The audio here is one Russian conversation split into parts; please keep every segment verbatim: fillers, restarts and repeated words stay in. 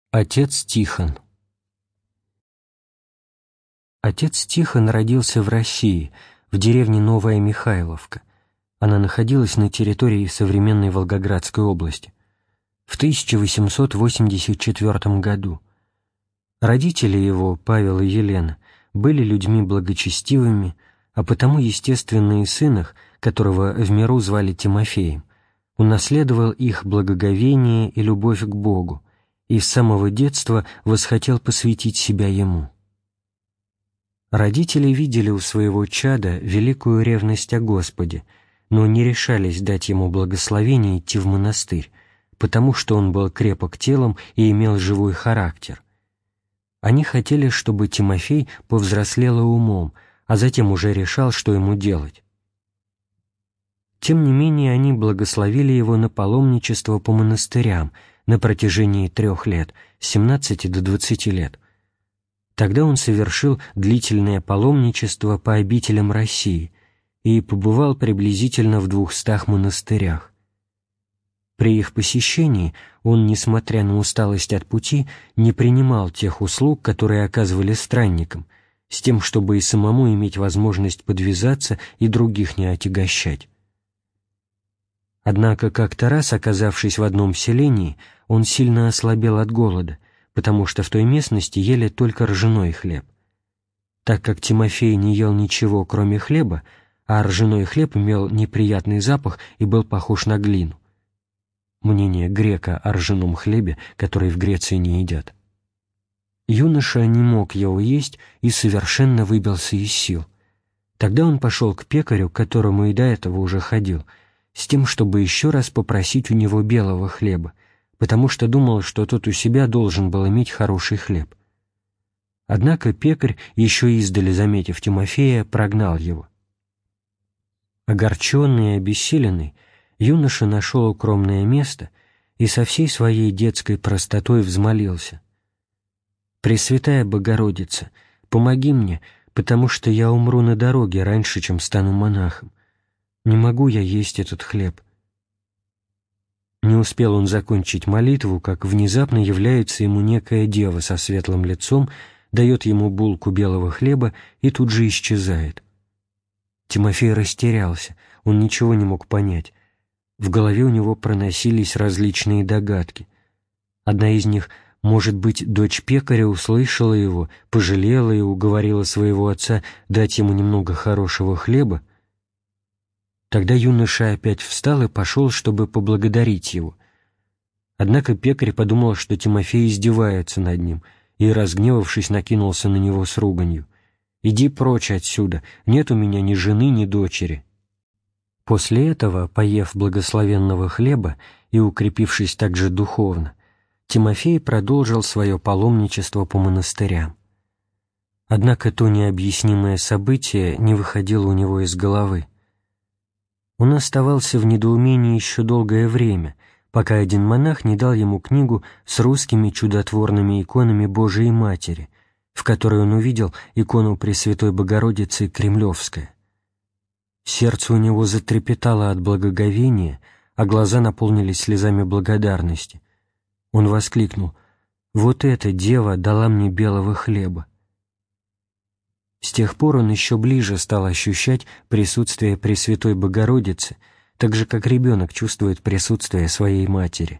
Отец Тихон. Отец Тихон родился в России, в деревне Новая Михайловка. Она находилась на территории современной Волгоградской области. В тысяча восемьсот восемьдесят четвёртом году. Родители его, Павел и Елена, были людьми благочестивыми, а потому естественный сын их, которого в миру звали Тимофеем, унаследовал их благоговение и любовь к Богу, и с самого детства восхотел посвятить себя Ему. Родители видели у своего чада великую ревность о Господе, но не решались дать ему благословение идти в монастырь, потому что он был крепок телом и имел живой характер. Они хотели, чтобы Тимофей повзрослел умом, а затем уже решал, что ему делать. Тем не менее, они благословили его на паломничество по монастырям на протяжении трех лет, с семнадцати до двадцати лет. Тогда он совершил длительное паломничество по обителям России и побывал приблизительно в двухстах монастырях. При их посещении он, несмотря на усталость от пути, не принимал тех услуг, которые оказывали странникам, с тем, чтобы и самому иметь возможность подвязаться и других не отягощать. Однако как-то раз, оказавшись в одном селении, он сильно ослабел от голода, потому что в той местности ели только ржаной хлеб. Так как Тимофей не ел ничего, кроме хлеба, а ржаной хлеб имел неприятный запах и был похож на глину. Мнение грека о ржаном хлебе, который в Греции не едят. Юноша не мог его есть и совершенно выбился из сил. Тогда он пошел к пекарю, к которому и до этого уже ходил, с тем, чтобы еще раз попросить у него белого хлеба, потому что думал, что тот у себя должен был иметь хороший хлеб. Однако пекарь, еще издали заметив Тимофея, прогнал его. Огорченный и обессиленный, юноша нашел укромное место и со всей своей детской простотой взмолился: «Пресвятая Богородица, помоги мне, потому что я умру на дороге раньше, чем стану монахом. Не могу я есть этот хлеб». Не успел он закончить молитву, как внезапно является ему некая дева со светлым лицом, дает ему булку белого хлеба и тут же исчезает. Тимофей растерялся, он ничего не мог понять. В голове у него проносились различные догадки. Одна из них: может быть, дочь пекаря услышала его, пожалела и уговорила своего отца дать ему немного хорошего хлеба? Тогда юноша опять встал и пошел, чтобы поблагодарить его. Однако пекарь подумал, что Тимофей издевается над ним, и, разгневавшись, накинулся на него с руганью: «Иди прочь отсюда, нет у меня ни жены, ни дочери». После этого, поев благословенного хлеба и укрепившись также духовно, Тимофей продолжил свое паломничество по монастырям. Однако то необъяснимое событие не выходило у него из головы. Он оставался в недоумении еще долгое время, пока один монах не дал ему книгу с русскими чудотворными иконами Божией Матери, в которой он увидел икону Пресвятой Богородицы Кремлевская. Сердце у него затрепетало от благоговения, а глаза наполнились слезами благодарности. Он воскликнул: «Вот эта дева дала мне белого хлеба». С тех пор он еще ближе стал ощущать присутствие Пресвятой Богородицы, так же, как ребенок чувствует присутствие своей матери.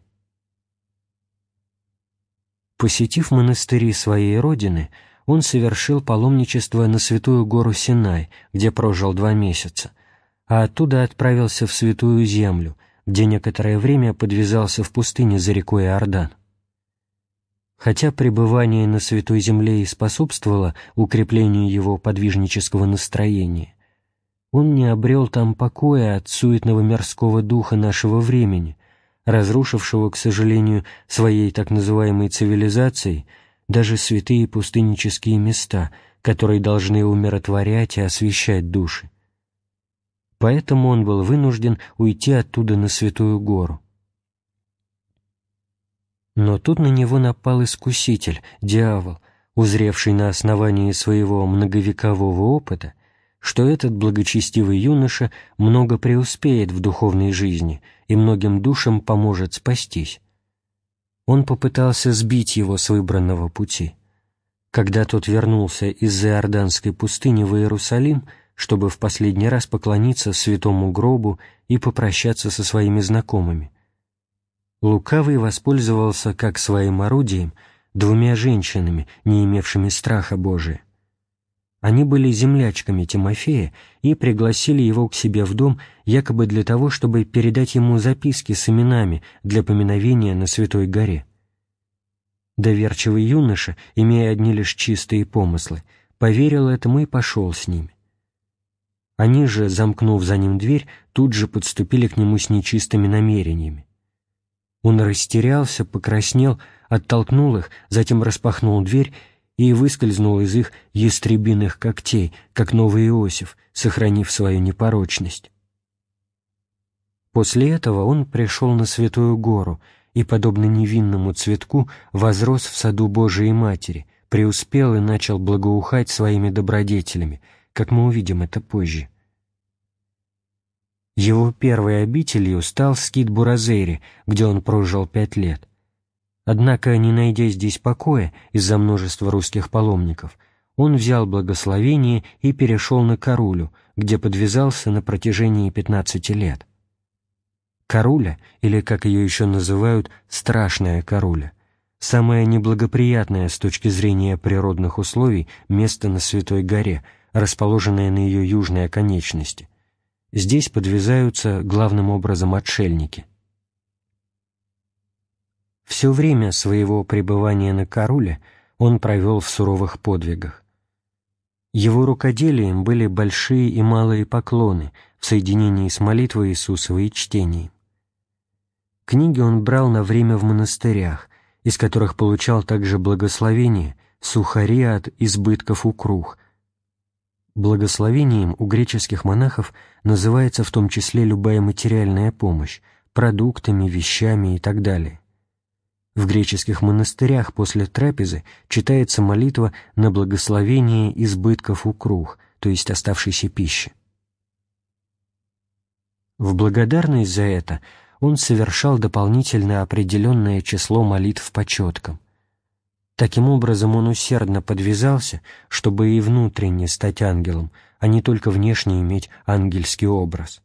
Посетив монастыри своей родины, он совершил паломничество на Святую гору Синай, где прожил два месяца, а оттуда отправился в Святую Землю, где некоторое время подвязался в пустыне за рекой Иордан. Хотя пребывание на Святой Земле и способствовало укреплению его подвижнического настроения, он не обрел там покоя от суетного мирского духа нашего времени, разрушившего, к сожалению, своей так называемой цивилизацией даже святые пустыннические места, которые должны умиротворять и освящать души. Поэтому он был вынужден уйти оттуда на Святую гору. Но тут на него напал искуситель, дьявол, узревший на основании своего многовекового опыта, что этот благочестивый юноша много преуспеет в духовной жизни и многим душам поможет спастись. он попытался сбить его с выбранного пути. Когда тот вернулся из-за Иорданской пустыни в Иерусалим, чтобы в последний раз поклониться святому гробу и попрощаться со своими знакомыми, лукавый воспользовался как своим орудием двумя женщинами, не имевшими страха Божия. Они были землячками Тимофея и пригласили его к себе в дом якобы для того, чтобы передать ему записки с именами для поминовения на Святой горе. Доверчивый юноша, имея одни лишь чистые помыслы, поверил этому и пошел с ними. Они же, замкнув за ним дверь, тут же подступили к нему с нечистыми намерениями. Он растерялся, покраснел, оттолкнул их, затем распахнул дверь и выскользнул из их ястребиных когтей, как новый Иосиф, сохранив свою непорочность. После этого он пришел на Святую гору и, подобно невинному цветку, возрос в саду Божией Матери, преуспел и начал благоухать своими добродетелями, как мы увидим это позже. Его первой обителью стал скит Буразери, где он прожил пять лет. Однако, не найдя здесь покоя из-за множества русских паломников, он взял благословение и перешел на Карулю, где подвязался на протяжении пятнадцати лет. Каруля, или, как ее еще называют, Страшная Каруля, самое неблагоприятное с точки зрения природных условий место на Святой горе, расположенное на ее южной оконечности. Здесь подвязаются главным образом отшельники. Все время своего пребывания на Каруле он провел в суровых подвигах. Его рукоделием были большие и малые поклоны в соединении с молитвой Иисусовой и чтением. Книги он брал на время в монастырях, из которых получал также благословение, сухари от избытков укрух. Благословением у греческих монахов называется в том числе любая материальная помощь, продуктами, вещами и так далее. В греческих монастырях после трапезы читается молитва на благословение избытков укрух, то есть оставшейся пищи. В благодарность за это он совершал дополнительно определенное число молитв по четкам. Таким образом он усердно подвязался, чтобы и внутренне стать ангелом, а не только внешне иметь ангельский образ.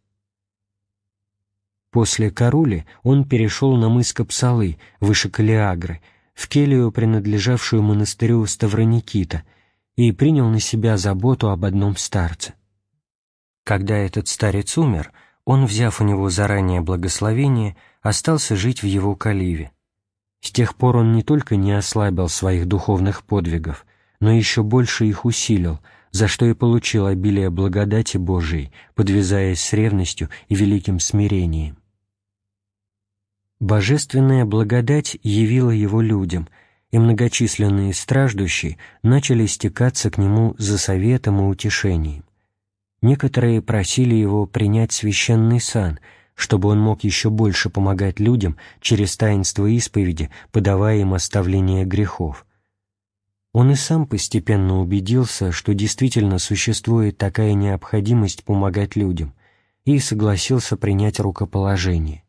После Карули он перешел на мыс Капсалы, выше Калиагры, в келью, принадлежавшую монастырю Ставроникита, и принял на себя заботу об одном старце. Когда этот старец умер, он, взяв у него заранее благословение, остался жить в его каливе. С тех пор он не только не ослабил своих духовных подвигов, но еще больше их усилил, за что и получил обилие благодати Божией, подвязаясь с ревностью и великим смирением. Божественная благодать явила его людям, и многочисленные страждущие начали стекаться к нему за советом и утешением. Некоторые просили его принять священный сан, чтобы он мог еще больше помогать людям через таинство исповеди, подавая им оставление грехов. Он и сам постепенно убедился, что действительно существует такая необходимость помогать людям, и согласился принять рукоположение.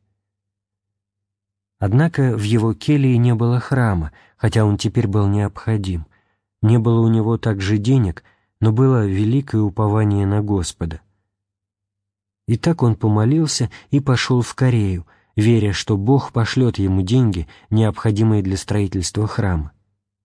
Однако в его келье не было храма, хотя он теперь был необходим. Не было у него также денег, но было великое упование на Господа. Итак, он помолился и пошел в Корею, веря, что Бог пошлет ему деньги, необходимые для строительства храма.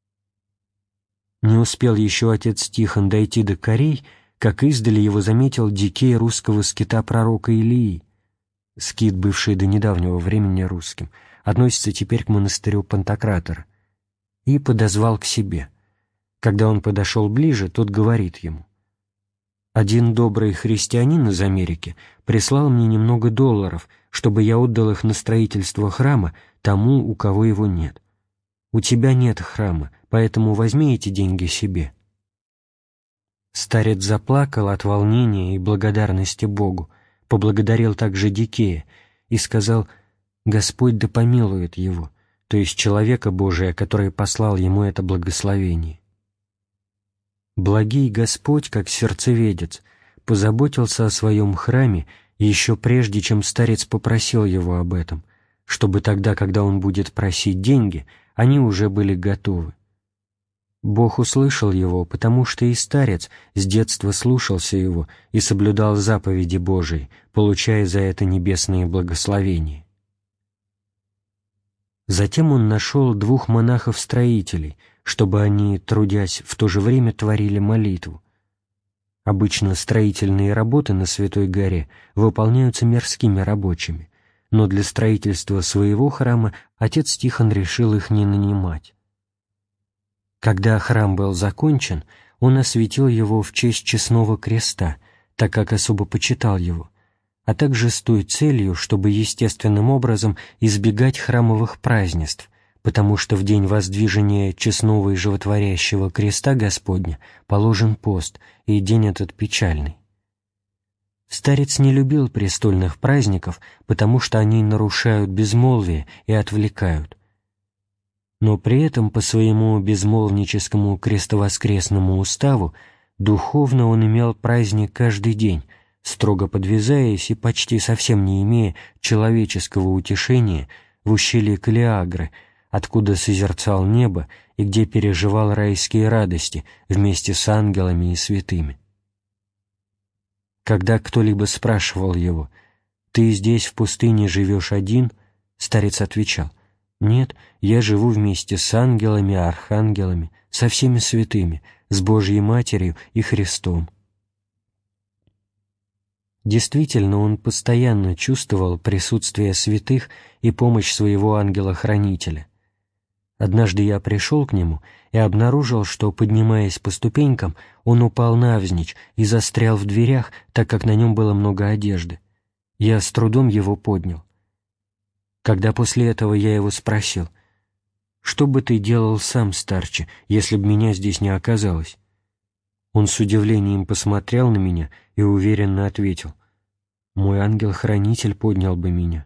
Не успел еще отец Тихон дойти до Корей, как издали его заметил дикей русского скита пророка Илии. Скит, бывший до недавнего времени русским, относится теперь к монастырю Пантократора, и подозвал к себе. Когда он подошел ближе, тот говорит ему: «Один добрый христианин из Америки прислал мне немного долларов, чтобы я отдал их на строительство храма тому, у кого его нет. У тебя нет храма, поэтому возьми эти деньги себе». Старец заплакал от волнения и благодарности Богу, поблагодарил также Дикея и сказал: «Господь да помилует его», то есть человека Божия, который послал ему это благословение. Благий Господь, как сердцеведец, позаботился о своем храме еще прежде, чем старец попросил его об этом, чтобы тогда, когда он будет просить деньги, они уже были готовы. Бог услышал его, потому что и старец с детства слушался его и соблюдал заповеди Божии, получая за это небесные благословения. Затем он нашел двух монахов-строителей, чтобы они, трудясь, в то же время творили молитву. Обычно строительные работы на Святой горе выполняются мирскими рабочими, но для строительства своего храма отец Тихон решил их не нанимать. Когда храм был закончен, он осветил его в честь Честного Креста, так как особо почитал его, а также с той целью, чтобы естественным образом избегать храмовых празднеств, потому что в день воздвижения Честного и Животворящего Креста Господня положен пост, и день этот печальный. Старец не любил престольных праздников, потому что они нарушают безмолвие и отвлекают. Но при этом по своему безмолвническому крестовоскресному уставу духовно он имел праздник каждый день, строго подвязаясь и почти совсем не имея человеческого утешения в ущелье Калиагры, откуда созерцал небо и где переживал райские радости вместе с ангелами и святыми. Когда кто-либо спрашивал его: «Ты здесь в пустыне живешь один?», старец отвечал: «Нет, я живу вместе с ангелами, архангелами, со всеми святыми, с Божьей Матерью и Христом». Действительно, он постоянно чувствовал присутствие святых и помощь своего ангела-хранителя. Однажды я пришел к нему и обнаружил, что, поднимаясь по ступенькам, он упал навзничь и застрял в дверях, так как на нем было много одежды. Я с трудом его поднял. Когда после этого я его спросил: «Что бы ты делал сам, старче, если бы меня здесь не оказалось?» Он с удивлением посмотрел на меня и уверенно ответил: «Мой ангел-хранитель поднял бы меня».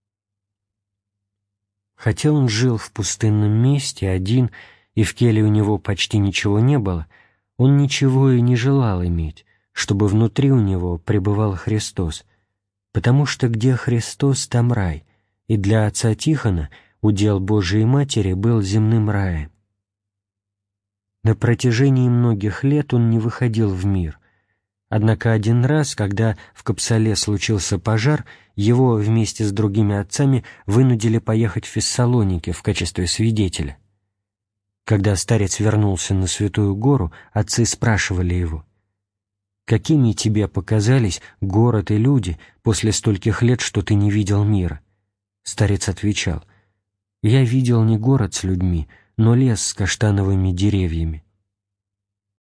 Хотя он жил в пустынном месте один, и в келье у него почти ничего не было, он ничего и не желал иметь, чтобы внутри у него пребывал Христос, потому что где Христос, там рай, и для отца Тихона удел Божией Матери был земным раем. На протяжении многих лет он не выходил в мир, однако один раз, когда в Капсале случился пожар, его вместе с другими отцами вынудили поехать в Фессалоники в качестве свидетеля. Когда старец вернулся на Святую Гору, отцы спрашивали его: «Какими тебе показались город и люди после стольких лет, что ты не видел мира?» Старец отвечал: «Я видел не город с людьми, но лес с каштановыми деревьями».